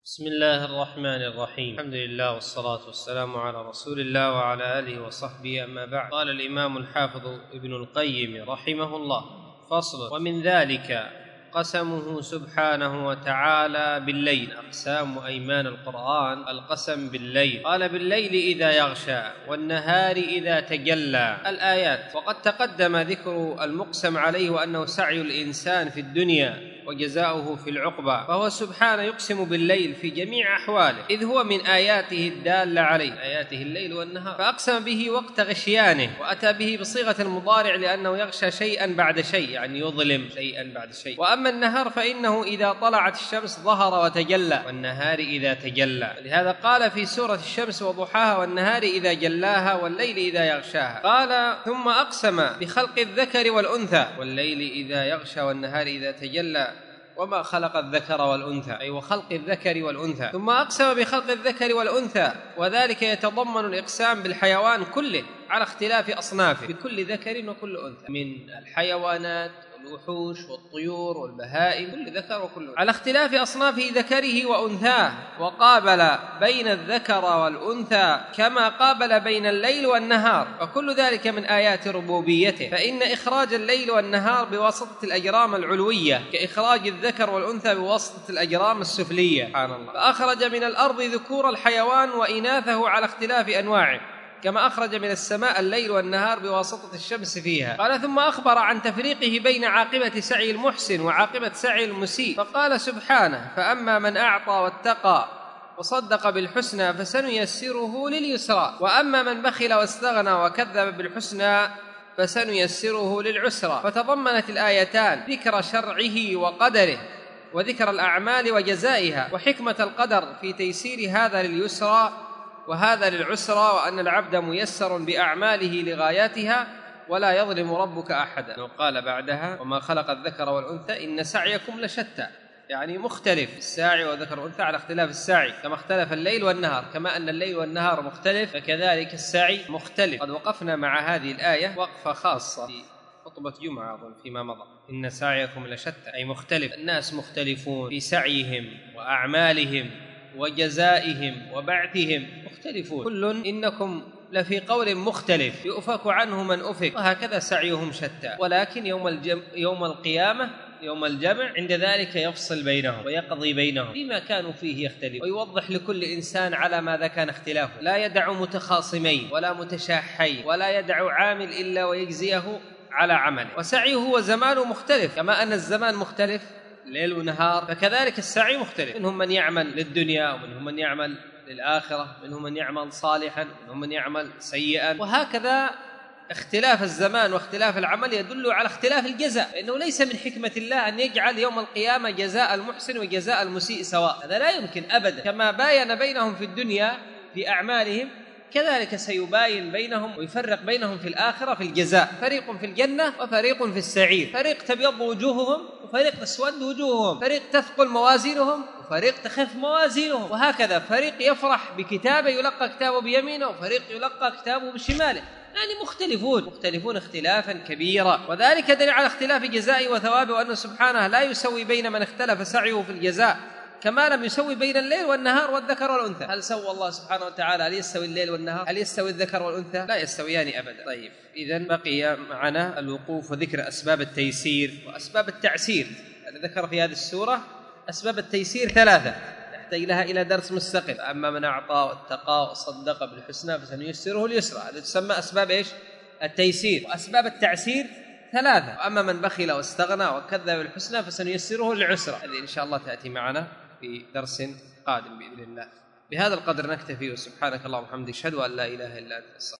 بسم الله الرحمن الرحيم. الحمد لله والصلاة والسلام على رسول الله وعلى آله وصحبه، أما بعد. قال الإمام الحافظ ابن القيم رحمه الله: فصل: ومن ذلك قسمه سبحانه وتعالى بالليل. أقسام أيمان القرآن القسم بالليل. قال: بالليل إذا يغشى والنهار إذا تجلى. الآيات. وقد تقدم ذكر المقسم عليه وأنه سعي الإنسان في الدنيا وجزاؤه في العقبى، فهو سبحانه يقسم بالليل في جميع أحواله، إذ هو من آياته الدالة عليه، آياته الليل والنهار، فأقسم به وقت غشيانه، وأتى به بصيغة المضارع لأنه يغشى شيئا بعد شيء، يعني يظلم شيئا بعد شيء. وأما النهار فإنه إذا طلعت الشمس ظهر وتجلى، والنهار إذا تجلى، لهذا قال في سورة الشمس: وضحاها والنهار إذا جلاها والليل إذا يغشاها. قال: ثم أقسم بخلق الذكر والأنثى، والليل إذا يغشى والنهار إذا تجلى، وما خلق الذكر والأنثى، أي وخلق الذكر والأنثى. ثم أقسم بخلق الذكر والأنثى، وذلك يتضمن الإقسام بالحيوان كله على اختلاف أصنافه، بكل ذكر وكل أنثى، من الحيوانات والوحوش والطيور والبهائم، كل ذكر وكل أنثى، على اختلاف أصنافه ذكره وأنثاه، وقابل بين الذكر والأنثى كما قابل بين الليل والنهار، وكل ذلك من آيات ربوبيته. فإن إخراج الليل والنهار بواسطة الأجرام العلوية كإخراج الذكر والأنثى بواسطة الأجرام السفلية، سبحان الله. فأخرج من الأرض ذكور الحيوان وإناثه على اختلاف أنواعه، كما أخرج من السماء الليل والنهار بواسطة الشمس فيها. قال: ثم أخبر عن تفريقه بين عاقبة سعي المحسن وعاقبة سعي المسيء، فقال سبحانه: فأما من أعطى واتقى وصدق بالحسنى فسنيسره لليسرى، وأما من بخل واستغنى وكذب بالحسنى فسنيسره للعسرى. فتضمنت الآيتان ذكر شرعه وقدره، وذكر الأعمال وجزائها، وحكمة القدر في تيسير هذا لليسرى وهذا للعسرى، وأن العبد ميسر بأعماله لغاياتها ولا يظلم ربك أحدا. وقال بعدها: وما خلق الذكر والأنثى إن سعيكم لشتى، يعني مختلف الساعي والذكر والأنثى على اختلاف الساعي، كما اختلف الليل والنهار، كما أن الليل والنهار مختلف فكذلك السعي مختلف. قد وقفنا مع هذه الآية وقفة خاصة في خطبة جمعة أظن فيما مضى: إن سعيكم لشتى، أي مختلف، الناس مختلفون في سعيهم وأعمالهم وجزائهم وبعثهم، مختلفون، كل إنكم لفي قول مختلف يؤفك عنه من أفك، وهكذا سعيهم شتى. ولكن يوم القيامة، يوم الجمع، عند ذلك يفصل بينهم ويقضي بينهم فيما كانوا فيه يختلف، ويوضح لكل إنسان على ماذا كان اختلافه، لا يدع متخاصمين ولا متشاحين، ولا يدع عامل إلا ويجزيه على عمله. وسعيه وزمانه مختلف، كما أن الزمان مختلف ليل ونهار، فكذلك السعي مختلف، منهم من يعمل للدنيا ومنهم من يعمل للآخرة، منهم من يعمل صالحا ومنهم من يعمل سيئا، وهكذا اختلاف الزمان واختلاف العمل يدل على اختلاف الجزاء، لأنه ليس من حكمة الله أن يجعل يوم القيامة جزاء المحسن وجزاء المسيء سواء، هذا لا يمكن أبدا. كما باين بينهم في الدنيا في أعمالهم، كذلك سيباين بينهم ويفرق بينهم في الآخرة في الجزاء، فريق في الجنة وفريق في السعير، فريق تبيض وجوههم وفريق تسود وجوههم، فريق تثقل موازينهم وفريق تخف موازينهم، وهكذا فريق يفرح بكتابه يلقى كتابه بيمينه وفريق يلقى كتابه بشماله، يعني مختلفون اختلافا كبيرا. وذلك دليل على اختلاف جزائه وثوابه، وأنه سبحانه لا يسوي بين من اختلف سعيه في الجزاء كما لم يسوي بين الليل والنهار والذكر والأنثى. هل سوى الله سبحانه وتعالى؟ هل يستوي الليل والنهار؟ هل يستوي الذكر والأنثى؟ لا يستويان أبدا. طيب، إذن بقي معنا الوقوف وذكر أسباب التيسير وأسباب التعسير. ذكر في هذه السورة أسباب التيسير 3 نحتاج لها إلى درس مستقل: أما من أعطى واتقى وصدق بالحسنى فسنيسره اليسرى، هذه تسمى أسباب إيش؟ التيسير. وأسباب التعسير 3: وأما من بخل واستغنى وكذب بالحسنى فسنيسره للعسرى، هذه إن شاء الله تأتي معنا في درس قادم بإذن الله. بهذا القدر نكتفي، وسبحانك اللهم وبحمدك أشهد أن لا إله إلا أنت.